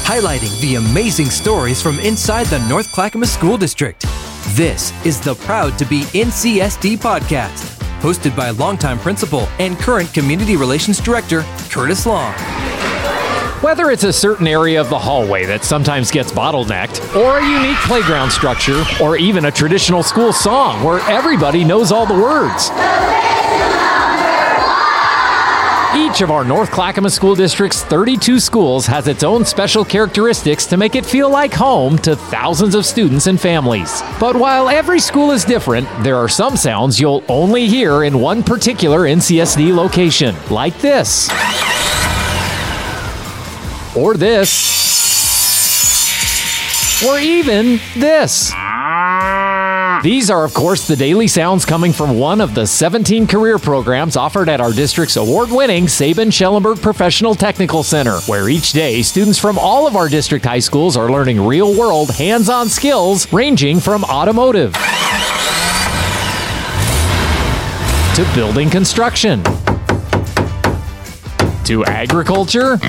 highlighting the amazing stories from inside the North Clackamas School District. This is the Proud to be NCSD podcast, hosted by longtime principal and current Community Relations Director, Curtis Long. Whether it's a certain area of the hallway that sometimes gets bottlenecked, or a unique playground structure, or even a traditional school song where everybody knows all the words. Each of our North Clackamas School District's 32 schools has its own special characteristics to make it feel like home to thousands of students and families. But while every school is different, there are some sounds you'll only hear in one particular NCSD location, like this. Or this. Or even this. These are, of course, the daily sounds coming from one of the 17 career programs offered at our district's award-winning Sabin-Schellenberg Professional Technical Center, where each day students from all of our district high schools are learning real-world, hands-on skills ranging from automotive to building construction to agriculture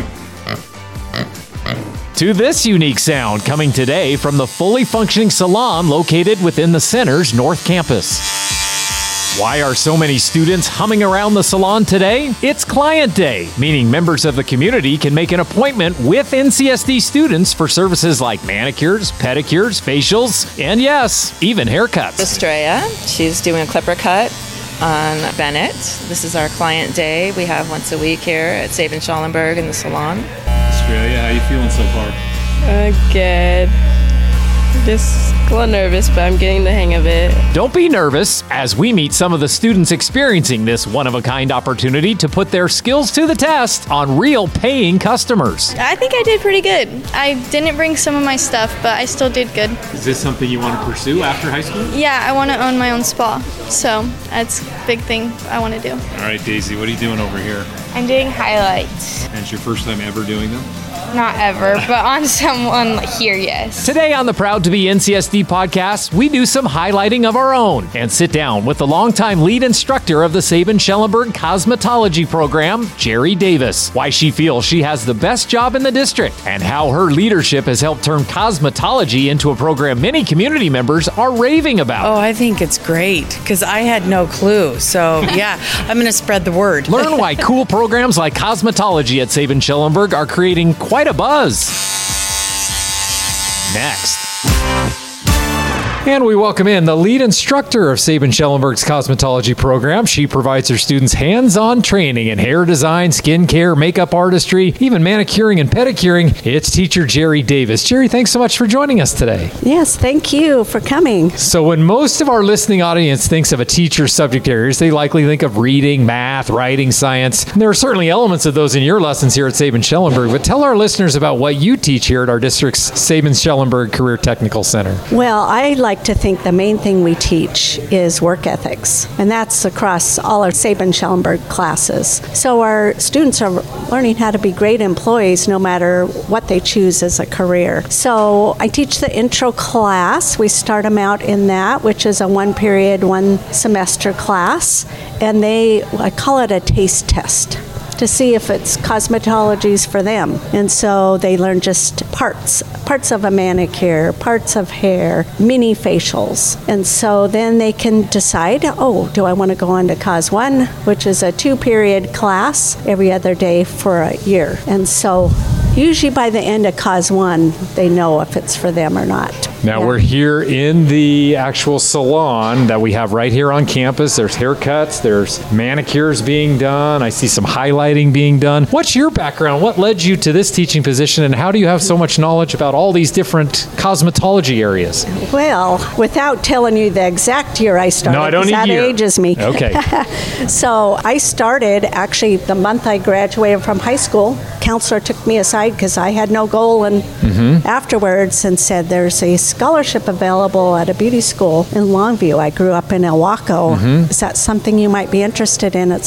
to this unique sound coming today from the fully functioning salon located within the center's North Campus. Why are so many students humming around the salon today? It's Client Day, meaning members of the community can make an appointment with NCSD students for services like manicures, pedicures, facials, and yes, even haircuts. Estrella, she's doing a clipper cut on Bennett. This is our Client Day. We have once a week here at Sabin-Schellenberg in the salon. Australia, how you feeling so far? Good. Just a little nervous, but I'm getting the hang of it. Don't be nervous as we meet some of the students experiencing this one-of-a-kind opportunity to put their skills to the test on real paying customers. I think I did pretty good. I didn't bring some of my stuff, but I still did good. Is this something you want to pursue after high school? Yeah, I want to own my own spa, so that's a big thing I want to do. All right, Daisy, what are you doing over here? I'm doing highlights. And it's your first time ever doing them? Not ever, but on someone here, yes. Today on the Proud to be NCSD podcast, we do some highlighting of our own and sit down with the longtime lead instructor of the Sabin-Schellenberg Cosmetology program, Jerry Davis, why she feels she has the best job in the district, and how her leadership has helped turn cosmetology into a program many community members are raving about. Oh, I think it's great because I had no clue. So, yeah, I'm going to spread the word. Learn why cool programs like cosmetology at Sabin-Schellenberg are creating quite a buzz. Next. And we welcome in the lead instructor of Sabin-Schellenberg's cosmetology program. She provides her students hands-on training in hair design, skincare, makeup artistry, even manicuring and pedicuring. It's teacher Jerry Davis. Jerry, thanks so much for joining us today. Yes, thank you for coming. So when most of our listening audience thinks of a teacher's subject areas, they likely think of reading, math, writing, science. And there are certainly elements of those in your lessons here at Sabin-Schellenberg, but tell our listeners about what you teach here at our district's Sabin-Schellenberg Career Technical Center. Well, I like to think the main thing we teach is work ethics, and that's across all our Sabin-Schellenberg classes. So our students are learning how to be great employees no matter what they choose as a career. So I teach the intro class. We start them out in that, which is a one-period, one-semester class, and I call it a taste test to see if it's cosmetology's for them. And so they learn just parts of a manicure, parts of hair, mini facials. And so then they can decide, do I want to go on to Cos 1, which is a 2-period class every other day for a year. And so usually by the end of Cos 1, they know if it's for them or not. Now we're here in the actual salon that we have right here on campus. There's haircuts, there's manicures being done. I see some highlighting being done. What's your background? What led you to this teaching position, and how do you have so much knowledge about all these different cosmetology areas? Well, without telling you the exact year I started, no, I don't need that year. Ages me. Okay. So I started actually the month I graduated from high school. Counselor took me aside because I had no goal, and afterwards and said, there's a scholarship available at a beauty school in Longview. I grew up in Ilwaco. Is that something you might be interested in? It's like,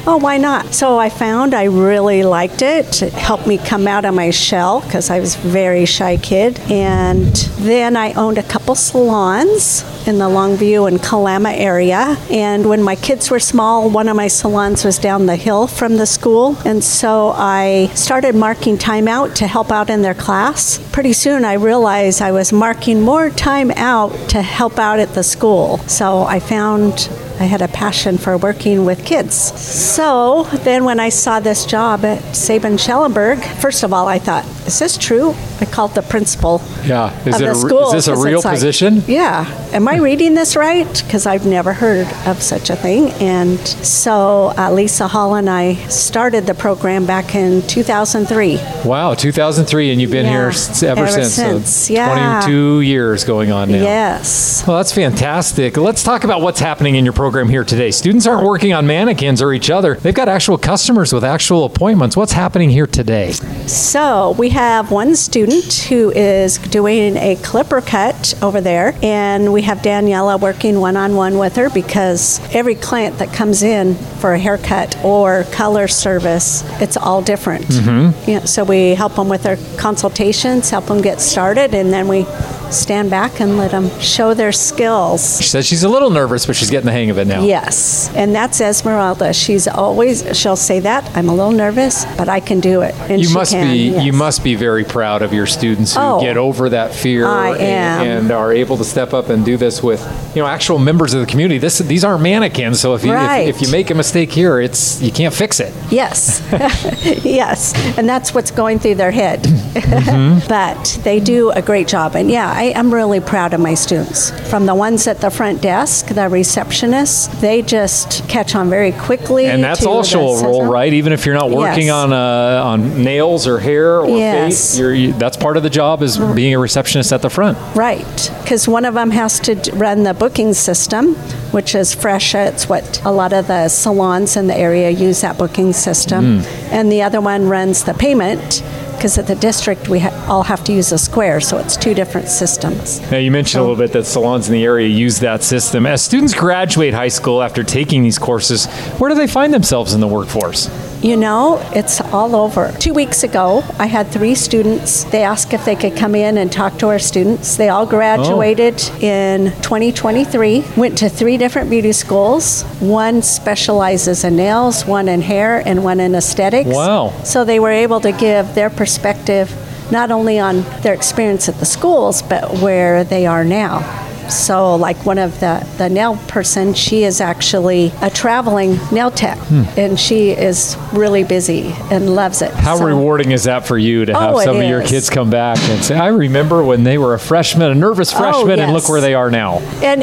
oh, why not? So I found I really liked it. It helped me come out of my shell because I was a very shy kid. And then I owned a couple salons in the Longview and Kalama area. And when my kids were small, one of my salons was down the hill from the school. And so I started marking time out to help out in their class. Pretty soon I realized I was marking more time out to help out at the school. So I found I had a passion for working with kids. So then when I saw this job at Sabin-Schellenberg, first of all, I thought, is this true? I called the principal of the school. Is this a real position? Yeah. Am I reading this right? Because I've never heard of such a thing. And so Lisa Hall and I started the program back in 2003. Wow, 2003, and you've been here ever since. So 22 years going on now. Yes. Well, that's fantastic. Let's talk about what's happening in your program here today. Students aren't working on mannequins or each other. They've got actual customers with actual appointments. What's happening here today? So we have one student who is doing a clipper cut over there, and we have Daniela working one-on-one with her because every client that comes in for a haircut or color service, it's all different. So we help them with their consultations, help them get started, and then we stand back and let them show their skills. She says she's a little nervous, but she's getting the hang of it now. Yes, and that's Esmeralda. She'll say that, I'm a little nervous, but I can do it. And you must be very proud of your students who get over that fear and are able to step up and do this with, actual members of the community. These aren't mannequins, so if you make a mistake here, you can't fix it. Yes. Yes, and that's what's going through their head. But they do a great job, and I am really proud of my students. From the ones at the front desk, the receptionists, they just catch on very quickly. And that's also a role, right? Even if you're not working on nails or hair or face, that's part of the job is being a receptionist at the front. Right, because one of them has to run the booking system, which is Fresha. It's what a lot of the salons in the area use, that booking system. And the other one runs the payment, because at the district we all have to use a Square, so it's two different systems. Now, you mentioned a little bit that salons in the area use that system. As students graduate high school after taking these courses, where do they find themselves in the workforce? It's all over. 2 weeks ago, I had 3 students. They asked if they could come in and talk to our students. They all graduated in 2023, went to 3 different beauty schools. One specializes in nails, one in hair, and one in aesthetics. Wow. So they were able to give their perspective not only on their experience at the schools, but where they are now. So like one of the nail person, she is actually a traveling nail tech, and she is really busy and loves it. How rewarding is that for you to have some of your kids come back and say, I remember when they were a freshman, a nervous freshman, and look where they are now. And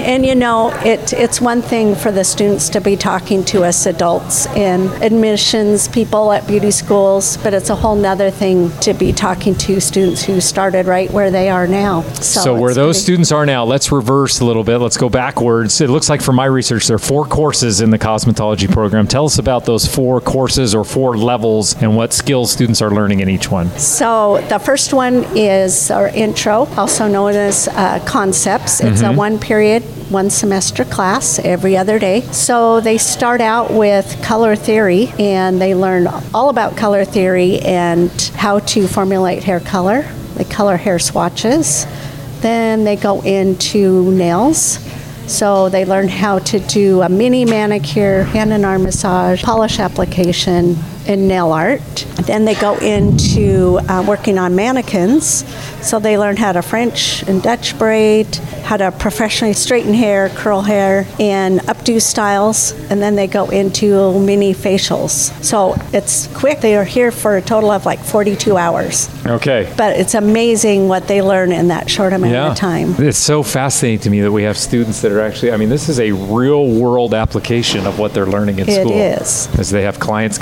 it's one thing for the students to be talking to us adults and admissions people at beauty schools, but it's a whole nother thing to be talking to students who started right where they are now. So where those students are now, let's reverse a little bit. Let's go backwards. It looks like from my research, there are 4 courses in the cosmetology program. Tell us about those 4 courses or 4 levels and what skills students are learning in each one. So the first one is our intro, also known as concepts. It's a 1 period, 1 semester class every other day. So they start out with color theory, and they learn all about color theory and how to formulate hair color. They color hair swatches. Then they go into nails. So they learn how to do a mini manicure, hand and arm massage, polish application, and nail art. Then they go into working on mannequins. So they learn how to French and Dutch braid, how to professionally straighten hair, curl hair, and updo styles. And then they go into mini facials. So it's quick. They are here for a total of like 42 hours. Okay. But it's amazing what they learn in that short amount of time. It's so fascinating to me that we have students that are actually, this is a real world application of what they're learning in school. It is. As they have clients coming in, and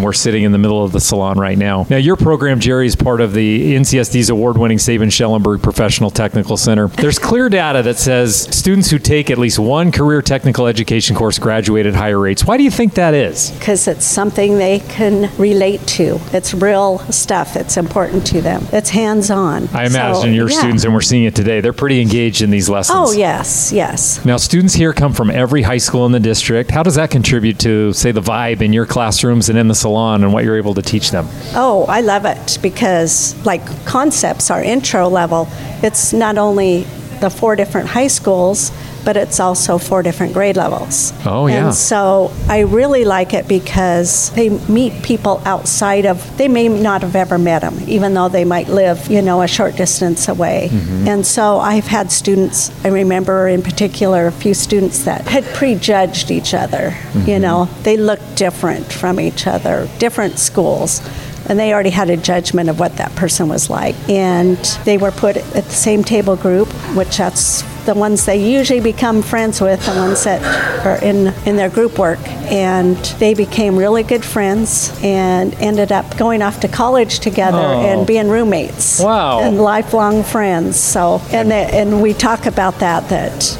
we're sitting in the middle of the salon right now. Now, your program, Jerry, is part of the NCSD's award-winning Sabin-Schellenberg Professional Technical Center. There's clear data that says students who take at least one career technical education course graduate at higher rates. Why do you think that is? Because it's something they can relate to. It's real stuff. It's important to them. It's hands-on. I imagine your students, and we're seeing it today, they're pretty engaged in these lessons. Oh, yes, yes. Now, students here come from every high school in the district. How does that contribute to, say, the vibe in your classrooms and in the salon and what you're able to teach them? Oh, I love it because, like, concepts, our intro level, it's not only the 4 different high schools, but it's also 4 different grade levels. Oh, yeah. And so I really like it because they meet people outside of, they may not have ever met them, even though they might live, a short distance away. Mm-hmm. And so I've had students, I remember in particular a few students that had prejudged each other. Mm-hmm. They looked different from each other, different schools. And they already had a judgment of what that person was like. And they were put at the same table group, which that's the ones they usually become friends with, the ones that are in their group work. And they became really good friends and ended up going off to college together and being roommates. Wow. And lifelong friends. So, and we talk about that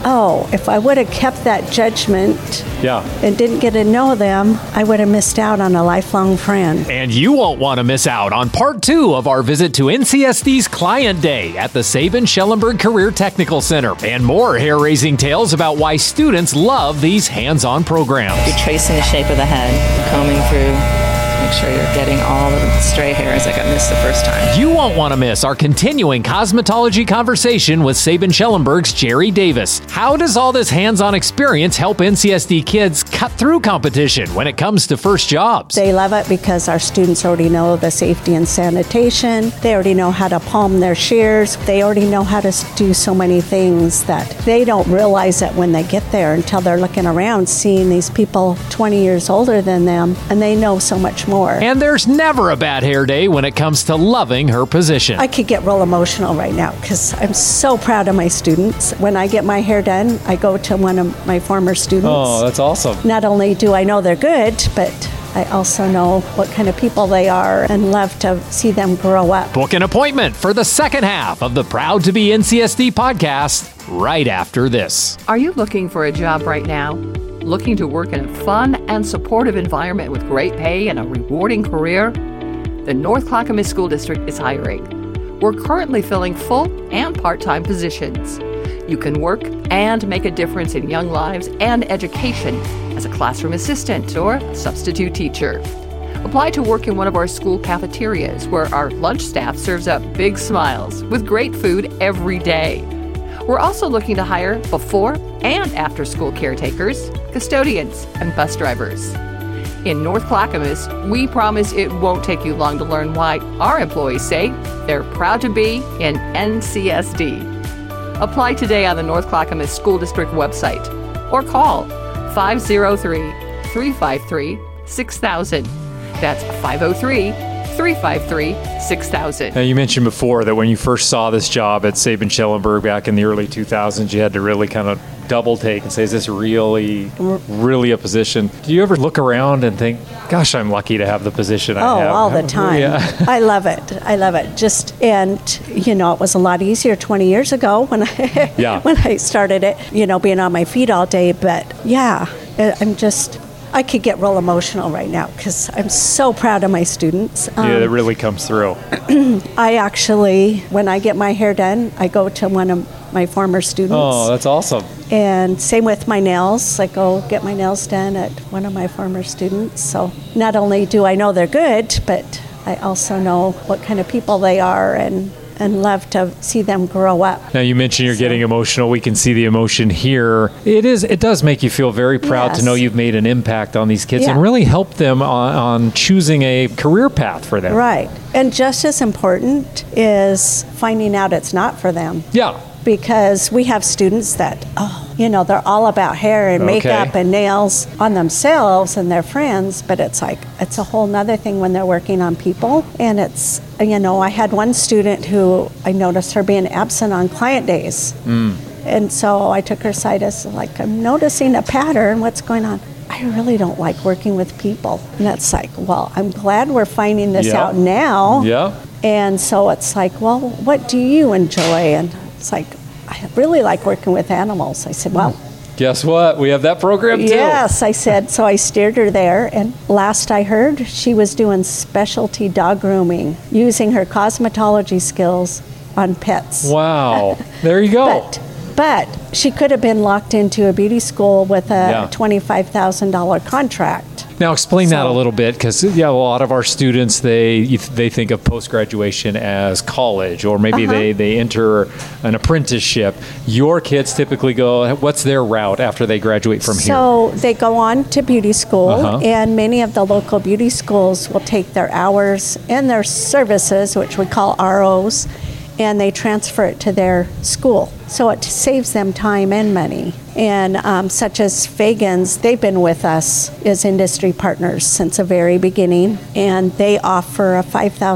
if I would have kept that judgment and didn't get to know them, I would have missed out on a lifelong friend. And you won't want to miss out on part 2 of our visit to NCSD's Client Day at the Sabin-Schellenberg Career Technical Center, and more hair-raising tales about why students love these hands-on programs. You're tracing the shape of the head, combing through. Make sure you're getting all of the stray hairs that got missed the first time. You won't want to miss our continuing cosmetology conversation with Sabin-Schellenberg's Jerry Davis. How does all this hands-on experience help NCSD kids cut through competition when it comes to first jobs? They love it because our students already know the safety and sanitation. They already know how to palm their shears. They already know how to do so many things that they don't realize that when they get there until they're looking around, seeing these people 20 years older than them, and they know so much more. And there's never a bad hair day when it comes to loving her position. I could get real emotional right now because I'm so proud of my students. When I get my hair done, I go to one of my former students. Oh, that's awesome. Not only do I know they're good, but I also know what kind of people they are and love to see them grow up. Book an appointment for the second half of the Proud to be NCSD podcast right after this. Are you looking for a job right now? Looking to work in a fun and supportive environment with great pay and a rewarding career? The North Clackamas School District is hiring. We're currently filling full and part-time positions. You can work and make a difference in young lives and education as a classroom assistant or substitute teacher. Apply to work in one of our school cafeterias where our lunch staff serves up big smiles with great food every day. We're also looking to hire before and after school caretakers, custodians, and bus drivers. In North Clackamas, we promise it won't take you long to learn why our employees say they're proud to be in NCSD. Apply today on the North Clackamas School District website or call 503-353-6000. That's 503-353-6000. Now, you mentioned before that when you first saw this job at Sabin-Schellenberg back in the early 2000s, you had to really kind of double take and say, is this really a position? Do you ever look around and think, gosh, I'm lucky to have the position I have? Oh, all the time. Yeah. I love it. And it was a lot easier 20 years ago when I started it, being on my feet all day. But yeah, I could get real emotional right now because I'm so proud of my students. It really comes through. I actually, when I get my hair done, I go to one of my former students. Oh, that's awesome. And same with my nails. I go get my nails done at one of my former students. So not only do I know they're good, but I also know what kind of people they are and love to see them grow up. Now, you mentioned you're getting emotional. We can see the emotion here. It does make you feel very proud to know you've made an impact on these kids and really helped them on choosing a career path for them. Right. And just as important is finding out it's not for them. Yeah. Because we have students that, they're all about hair and makeup and nails on themselves and their friends, but it's a whole nother thing when they're working on people. And it's, I had one student who I noticed her being absent on client days. And so I took her aside as I'm noticing a pattern, what's going on? I really don't like working with people. And that's like, well, I'm glad we're finding this out now. Yeah. And so it's like, well, what do you enjoy? And it's like, I really like working with animals. I said, well, guess what? We have that program too. Yes, I said. So I steered her there. And last I heard, she was doing specialty dog grooming, using her cosmetology skills on pets. Wow. There you go. But she could have been locked into a beauty school with a $25,000 contract. Now explain that a little bit, because a lot of our students, they think of post-graduation as college, or maybe they enter an apprenticeship. Your kids typically go, what's their route after they graduate from here? So they go on to beauty school, and many of the local beauty schools will take their hours and their services, which we call ROs, and they transfer it to their school. So it saves them time and money. And such as Fagans, they've been with us as industry partners since the very beginning, and they offer a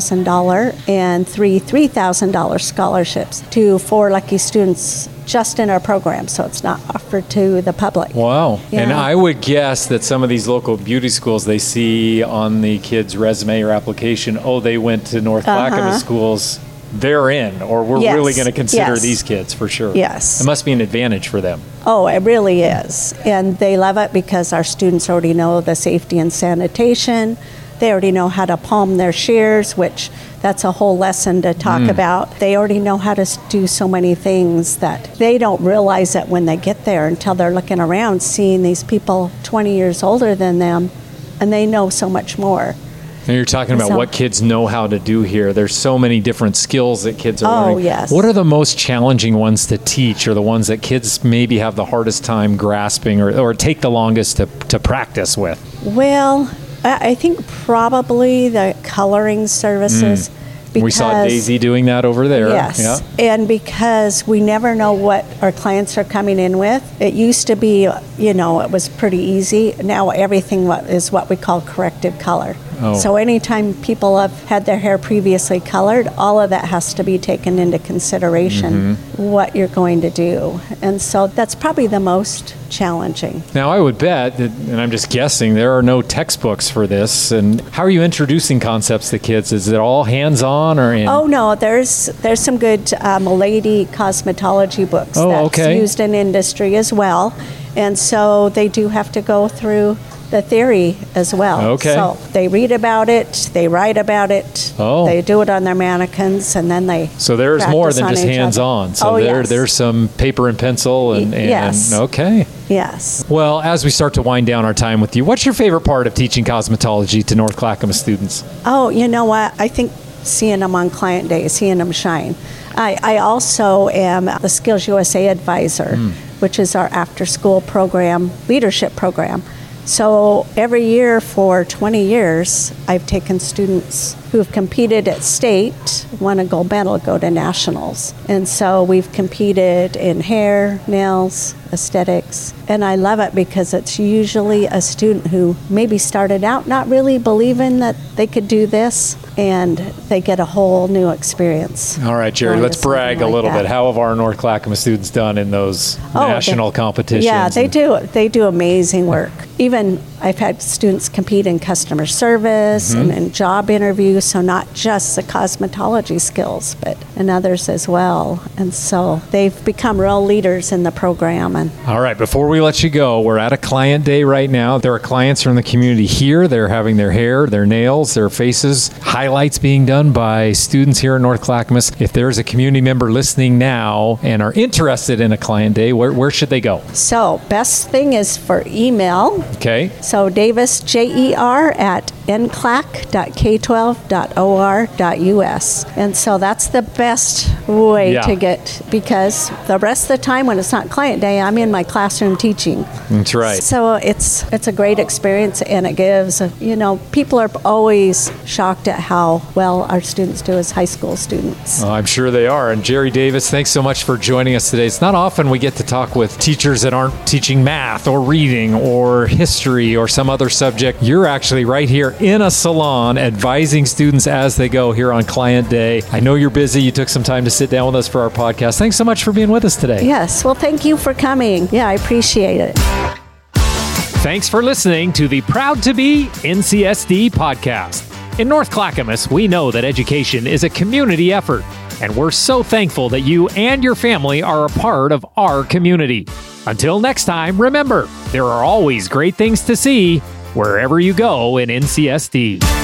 $5,000 and three $3,000 scholarships to 4 lucky students just in our program, so it's not offered to the public. Wow. Yeah. And I would guess that some of these local beauty schools, they see on the kid's resume or application, they went to North Clackamas schools. They're in, or we're really going to consider these kids for sure. Yes. It must be an advantage for them. Oh, it really is. And they love it because our students already know the safety and sanitation. They already know how to palm their shears, which that's a whole lesson to talk about. They already know how to do so many things that they don't realize it when they get there until they're looking around, seeing these people 20 years older than them, and they know so much more. And you're talking about what kids know how to do here. There's so many different skills that kids are learning. Oh, yes. What are the most challenging ones to teach, or the ones that kids maybe have the hardest time grasping or take the longest to practice with? Well, I think probably the coloring services. We saw Daisy doing that over there. Yes. Yeah. And because we never know what our clients are coming in with. It used to be, it was pretty easy. Now everything is what we call corrective color. Oh. So anytime people have had their hair previously colored, all of that has to be taken into consideration, what you're going to do. And so that's probably the most challenging. Now, I would bet, and I'm just guessing, there are no textbooks for this. And how are you introducing concepts to kids? Is it all hands-on? Oh, no, there's some good Milady cosmetology books that's used in industry as well. And so they do have to go through the theory as well. Okay. So they read about it, they write about it, they do it on their mannequins, and then they So there's more than just hands-on. So there's some paper and pencil and okay. Yes. Well, as we start to wind down our time with you, what's your favorite part of teaching cosmetology to North Clackamas students? Oh, you know what? I think seeing them on client day, seeing them shine. I also am the Skills USA advisor, which is our after-school program, leadership program. So every year for 20 years, I've taken students who have competed at state, won a gold medal, go to nationals. And so we've competed in hair, nails, aesthetics. And I love it because it's usually a student who maybe started out not really believing that they could do this, and they get a whole new experience. All right, Jerry, let's brag a little bit. How have our North Clackamas students done in those national competitions? Yeah, they do. They do amazing work. Even I've had students compete in customer service and in job interviews, so not just the cosmetology skills, but in others as well. And so they've become real leaders in the program. And all right, before we let you go, we're at a client day right now. There are clients from the community here. They're having their hair, their nails, their faces, highlights being done by students here in North Clackamas. If there's a community member listening now and are interested in a client day, where should they go? So best thing is for email. Okay. So Davis, JER at nclac.k12.or.us. And so that's the best way to get, because the rest of the time when it's not client day, I'm in my classroom teaching. That's right. So it's a great experience, and it gives, people are always shocked at how well our students do as high school students. I'm sure they are. And Jerry Davis, thanks so much for joining us today. It's not often we get to talk with teachers that aren't teaching math or reading or history or some other subject. You're actually right here in a salon advising students as they go here on Client Day. I know you're busy. You took some time to sit down with us for our podcast. Thanks so much for being with us today. Yes. Well, thank you for coming. Yeah, I appreciate it. Thanks for listening to the Proud to Be NCSD podcast. In North Clackamas, we know that education is a community effort, and we're so thankful that you and your family are a part of our community. Until next time, remember, there are always great things to see wherever you go in NCSD.